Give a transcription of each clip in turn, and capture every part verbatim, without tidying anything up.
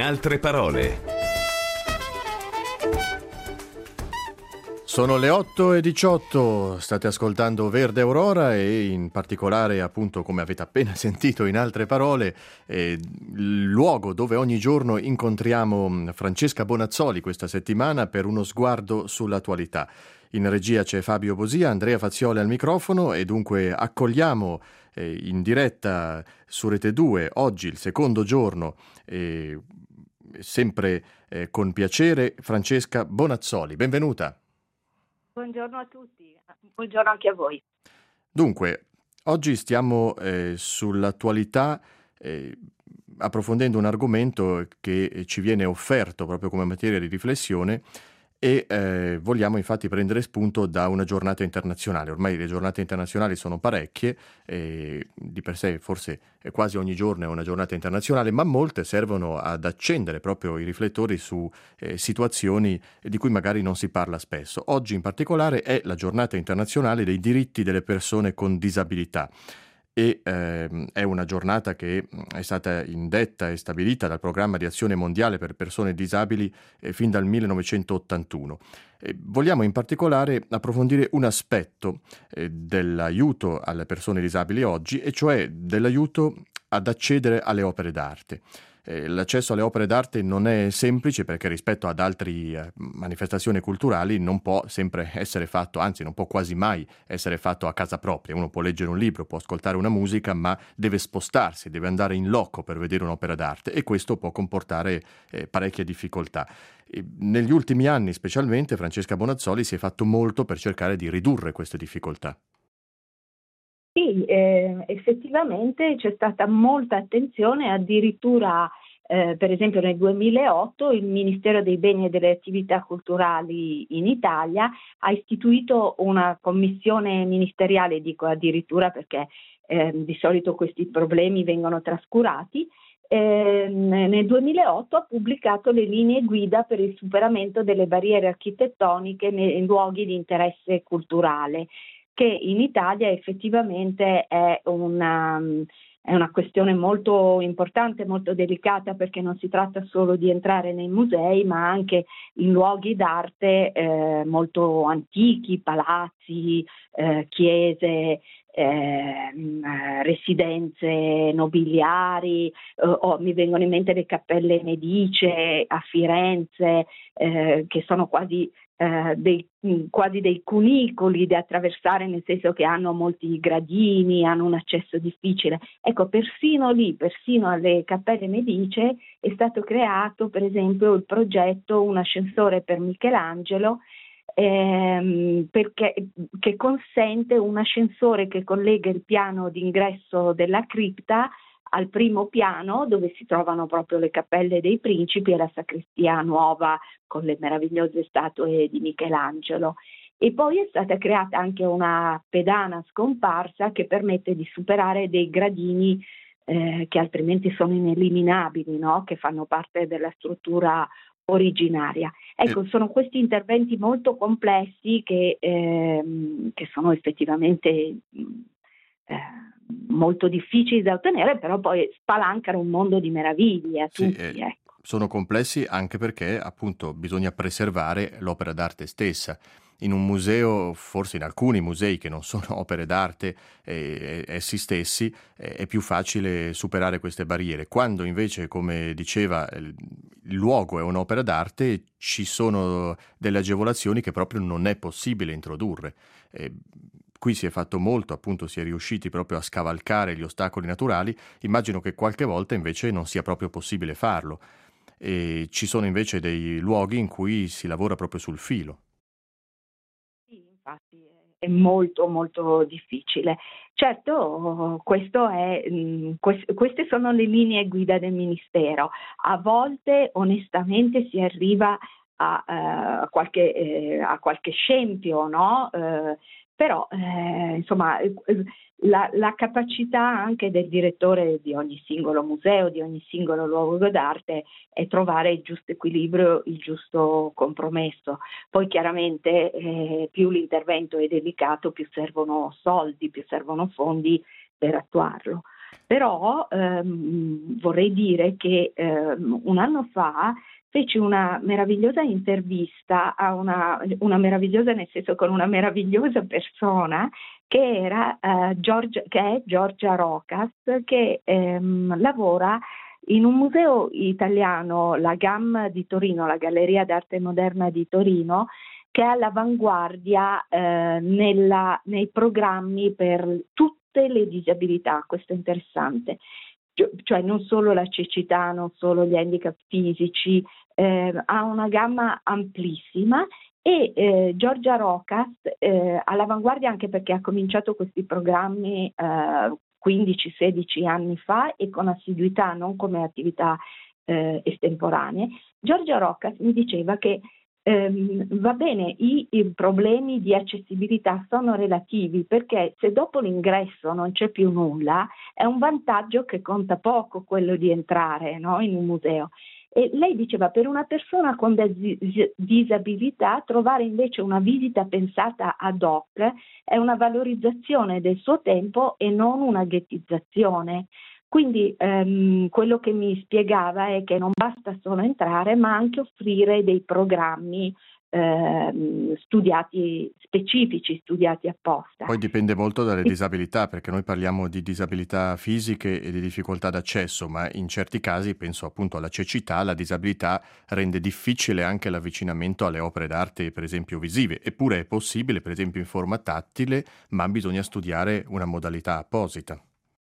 In altre parole. Sono le otto e diciotto, state ascoltando Verde Aurora e in particolare, appunto, come avete appena sentito, in altre parole, eh, il luogo dove ogni giorno incontriamo Francesca Bonazzoli questa settimana per uno sguardo sull'attualità. In regia c'è Fabio Bosia, Andrea Fazioli al microfono e dunque accogliamo eh, in diretta su Rete due oggi il secondo giorno, eh, sempre eh, con piacere, Francesca Bonazzoli. Benvenuta. Buongiorno a tutti, buongiorno anche a voi. Dunque, oggi stiamo eh, sull'attualità eh, approfondendo un argomento che ci viene offerto proprio come materia di riflessione e eh, vogliamo infatti prendere spunto da una giornata internazionale. Ormai le giornate internazionali sono parecchie, eh, di per sé forse quasi ogni giorno è una giornata internazionale, ma molte servono ad accendere proprio i riflettori su eh, situazioni di cui magari non si parla spesso. Oggi in particolare è la giornata internazionale dei diritti delle persone con disabilità. E ehm, è una giornata che è stata indetta e stabilita dal Programma di Azione Mondiale per Persone Disabili eh, fin dal millenovecentottantuno. E vogliamo in particolare approfondire un aspetto eh, dell'aiuto alle persone disabili oggi, e cioè dell'aiuto ad accedere alle opere d'arte. Eh, l'accesso alle opere d'arte non è semplice perché rispetto ad altre eh, manifestazioni culturali non può sempre essere fatto, anzi non può quasi mai essere fatto a casa propria. Uno può leggere un libro, può ascoltare una musica, ma deve spostarsi, deve andare in loco per vedere un'opera d'arte e questo può comportare eh, parecchie difficoltà. E negli ultimi anni specialmente Francesca Bonazzoli si è fatto molto per cercare di ridurre queste difficoltà. Sì, eh, effettivamente c'è stata molta attenzione, addirittura eh, per esempio nel duemilaotto il Ministero dei Beni e delle Attività Culturali in Italia ha istituito una commissione ministeriale, dico addirittura perché eh, di solito questi problemi vengono trascurati. Eh, nel duemilaotto ha pubblicato le linee guida per il superamento delle barriere architettoniche nei luoghi di interesse culturale, che in Italia effettivamente è una, è una questione molto importante, molto delicata, perché non si tratta solo di entrare nei musei, ma anche in luoghi d'arte eh, molto antichi, palazzi, eh, chiese, eh, residenze nobiliari, eh, oh, mi vengono in mente le cappelle medicee a Firenze, eh, che sono quasi Eh, dei, quasi dei cunicoli da attraversare, nel senso che hanno molti gradini, hanno un accesso difficile. Ecco, persino lì, persino alle cappelle medicee è stato creato, per esempio, il progetto Un ascensore per Michelangelo, ehm, perché, che consente un ascensore che collega il piano d'ingresso della cripta al primo piano, dove si trovano proprio le cappelle dei principi e la sacrestia nuova con le meravigliose statue di Michelangelo. E poi è stata creata anche una pedana scomparsa che permette di superare dei gradini eh, che altrimenti sono ineliminabili, no? Che fanno parte della struttura originaria. Ecco, sono questi interventi molto complessi che, ehm, che sono effettivamente eh, molto difficili da ottenere, però poi spalancano un mondo di meraviglie a Sì, tutti. eh, Ecco. sono complessi anche perché appunto bisogna preservare l'opera d'arte stessa. In un museo, forse in alcuni musei che non sono opere d'arte eh, essi stessi, eh, è più facile superare queste barriere. Quando invece, come diceva, il, il luogo è un'opera d'arte, ci sono delle agevolazioni che proprio non è possibile introdurre. Eh, Qui si è fatto molto, appunto si è riusciti proprio a scavalcare gli ostacoli naturali, immagino che qualche volta invece non sia proprio possibile farlo. E ci sono invece dei luoghi in cui si lavora proprio sul filo. Sì, infatti è molto molto difficile. Certo, questo è, mh, quest- queste sono le linee guida del Ministero. A volte onestamente si arriva a, eh, qualche, eh, a qualche scempio, no? Eh, però eh, insomma eh, la, la capacità anche del direttore di ogni singolo museo, di ogni singolo luogo d'arte è trovare il giusto equilibrio, il giusto compromesso. Poi chiaramente eh, più l'intervento è delicato, più servono soldi, più servono fondi per attuarlo. Però ehm, vorrei dire che ehm, un anno fa feci una meravigliosa intervista a una, una meravigliosa nel senso con una meravigliosa persona che era eh, Giorgia, che è Giorgia Rocas, che ehm, lavora in un museo italiano, la GAM di Torino, la Galleria d'Arte Moderna di Torino, che è all'avanguardia eh, nella, nei programmi per tutte le disabilità. Questo è interessante. Cioè non solo la cecità, non solo gli handicap fisici, eh, ha una gamma amplissima e eh, Giorgia Rocas eh, all'avanguardia anche perché ha cominciato questi programmi eh, quindici sedici anni fa e con assiduità, non come attività eh, estemporanee. Giorgia Rocas mi diceva che ehm, va bene, i, i problemi di accessibilità sono relativi perché se dopo l'ingresso non c'è più nulla è un vantaggio che conta poco quello di entrare, no, in un museo. E lei diceva per una persona con dis- disabilità trovare invece una visita pensata ad hoc è una valorizzazione del suo tempo e non una ghettizzazione. Quindi ehm, quello che mi spiegava è che non basta solo entrare, ma anche offrire dei programmi ehm, studiati, specifici, studiati apposta. Poi dipende molto dalle E disabilità, perché noi parliamo di disabilità fisiche e di difficoltà d'accesso, ma in certi casi, penso appunto alla cecità, la disabilità rende difficile anche l'avvicinamento alle opere d'arte, per esempio visive. Eppure è possibile, per esempio in forma tattile, ma bisogna studiare una modalità apposita.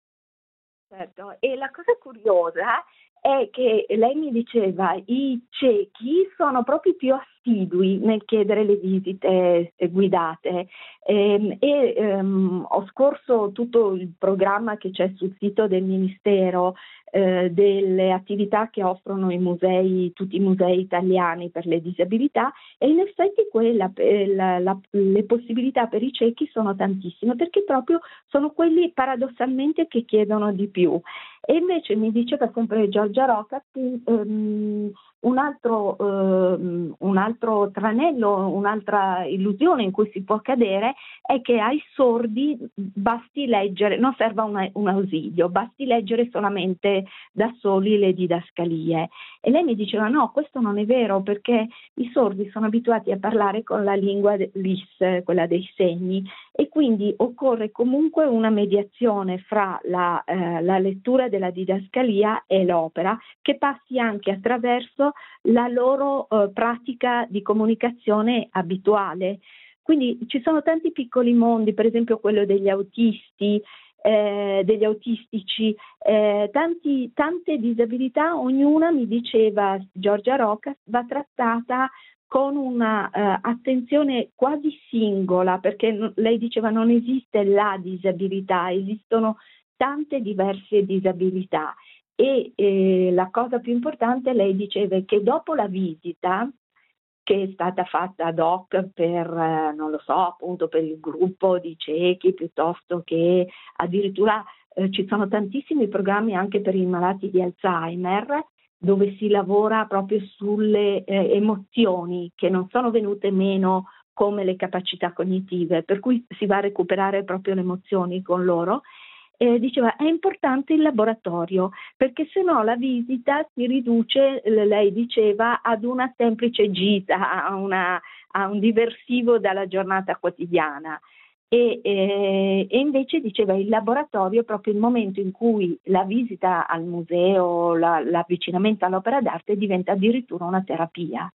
certo, e la cosa curiosa è che lei mi diceva i ciechi sono proprio più assidui nel chiedere le visite eh, guidate. Ehm, e ehm, ho scorso tutto il programma che c'è sul sito del Ministero eh, delle attività che offrono i musei, tutti i musei italiani per le disabilità e in effetti quella, eh, la- la- le possibilità per i ciechi sono tantissime perché proprio sono quelli paradossalmente che chiedono di più. E invece mi diceva sempre Giorgia Rocca che ehm, un, altro, ehm, un altro tranello, un'altra illusione in cui si può cadere è che ai sordi basti leggere, non serva una- un ausilio, basti leggere solamente da soli le didascalie. E lei mi diceva no, questo non è vero perché i sordi sono abituati a parlare con la lingua l'I S, quella dei segni, e quindi occorre comunque una mediazione fra la, eh, la lettura della didascalia e l'opera che passi anche attraverso la loro eh, pratica di comunicazione abituale. Quindi ci sono tanti piccoli mondi, per esempio quello degli autisti, eh, degli autistici, eh, tanti, tante disabilità, ognuna mi diceva Giorgia Rocca va trattata con una eh, attenzione quasi singola, perché n- lei diceva non esiste la disabilità, esistono tante diverse disabilità e eh, la cosa più importante lei diceva è che dopo la visita che è stata fatta ad hoc per, eh, non lo so, appunto per il gruppo di ciechi, piuttosto che addirittura eh, ci sono tantissimi programmi anche per i malati di Alzheimer, dove si lavora proprio sulle eh, emozioni che non sono venute meno come le capacità cognitive, per cui si va a recuperare proprio le emozioni con loro. Eh, diceva è importante il laboratorio perché se no la visita si riduce, eh, lei diceva, ad una semplice gita, a, una, a un diversivo dalla giornata quotidiana. E, eh, e invece diceva il laboratorio è proprio il momento in cui la visita al museo, la, l'avvicinamento all'opera d'arte diventa addirittura una terapia.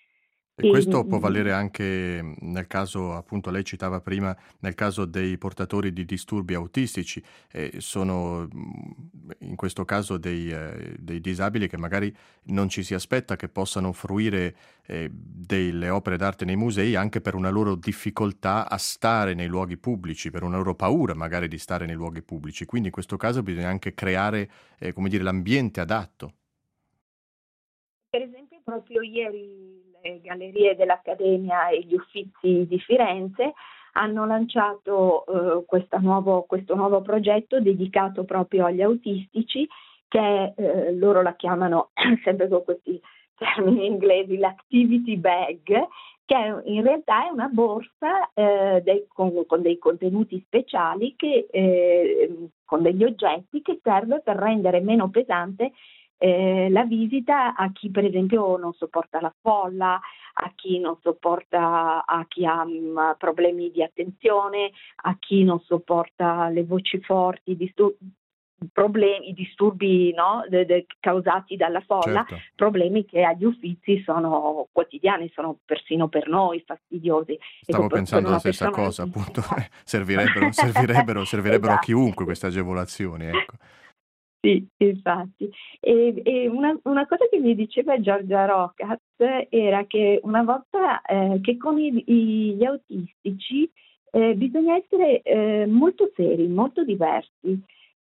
E E, questo può mm, valere anche mh, nel caso, appunto, lei citava prima, nel caso dei portatori di disturbi autistici, eh, sono mh, in questo caso dei, eh, dei disabili che magari non ci si aspetta che possano fruire eh, delle opere d'arte nei musei anche per una loro difficoltà a stare nei luoghi pubblici, per una loro paura magari di stare nei luoghi pubblici. Quindi in questo caso bisogna anche creare, eh, come dire, l'ambiente adatto. Per esempio, proprio ieri le gallerie dell'Accademia e gli Uffizi di Firenze hanno lanciato eh, questa nuovo- questo nuovo progetto dedicato proprio agli autistici, che eh, loro la chiamano sempre con questi termini inglesi l'Activity Bag, che è, in realtà è una borsa eh, dei, con, con dei contenuti speciali, che, eh, con degli oggetti, che serve per rendere meno pesante eh, la visita a chi per esempio non sopporta la folla, a chi non sopporta, a chi ha mh, problemi di attenzione, a chi non sopporta le voci forti, distur- problemi, disturbi, no, de- de- causati dalla folla, Certo. problemi che agli Uffizi sono quotidiani, sono persino per noi fastidiosi. Stavo Ecco, per, per pensando la una stessa persona cosa, appunto, servirebbero, servirebbero, servirebbero a chiunque esatto. queste agevolazioni, ecco. Sì, infatti. E, e una, una cosa che mi diceva Giorgia Rocat era che una volta eh, che con i- i- gli autistici eh, bisogna essere eh, molto seri, molto diversi.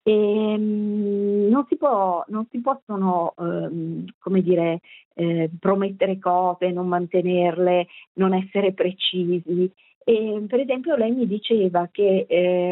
E, mm, non si può, non si possono, ehm, come dire, eh, promettere cose, non mantenerle, non essere precisi. E, per esempio, lei mi diceva che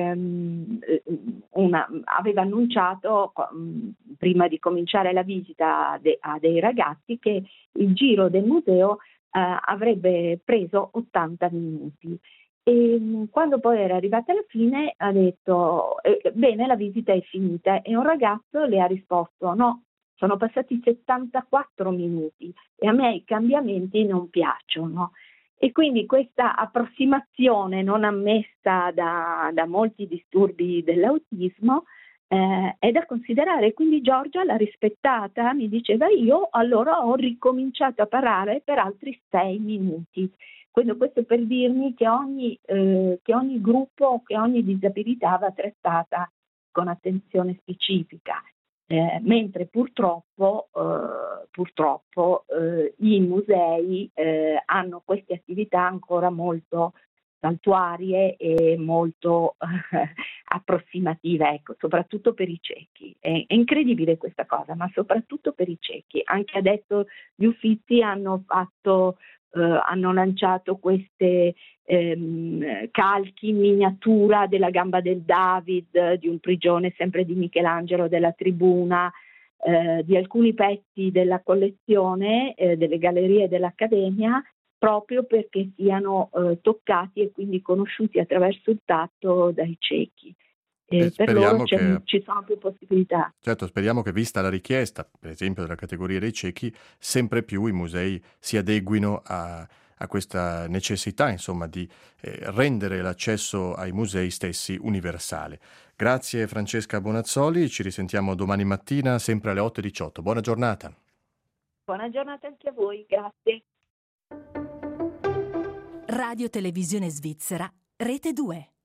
ehm, una- aveva annunciato, mh, prima di cominciare la visita de- a dei ragazzi, che il giro del museo eh, avrebbe preso ottanta minuti. E mh, quando poi era arrivata alla fine ha detto eh, bene, la visita è finita, e un ragazzo le ha risposto no, sono passati settantaquattro minuti e a me i cambiamenti non piacciono. E quindi questa approssimazione non ammessa da, da molti disturbi dell'autismo eh, è da considerare. Quindi Giorgia l'ha rispettata, mi diceva, io allora ho ricominciato a parlare per altri sei minuti. Quindi questo per dirmi che ogni, eh, che ogni gruppo, che ogni disabilità va trattata con attenzione specifica. Eh, mentre purtroppo, eh, purtroppo eh, i musei eh, hanno queste attività ancora molto saltuarie e molto eh, approssimative, ecco, soprattutto per i ciechi. È, è incredibile questa cosa, ma soprattutto per i ciechi. Anche adesso gli Uffizi hanno fatto, eh, hanno lanciato queste ehm, calchi in miniatura della gamba del David, di un prigione sempre di Michelangelo, della Tribuna, eh, di alcuni pezzi della collezione, eh, delle gallerie dell'Accademia, proprio perché siano eh, toccati e quindi conosciuti attraverso il tatto dai ciechi. E E per loro speriamo c'è- che, ci sono più possibilità. certo, speriamo che, vista la richiesta, per esempio della categoria dei ciechi, sempre più i musei si adeguino a, a questa necessità, insomma, di eh, rendere l'accesso ai musei stessi universale. Grazie Francesca Bonazzoli, ci risentiamo domani mattina, sempre alle otto e diciotto. Buona giornata. Buona giornata anche a voi, grazie. Radio Televisione Svizzera, Rete due.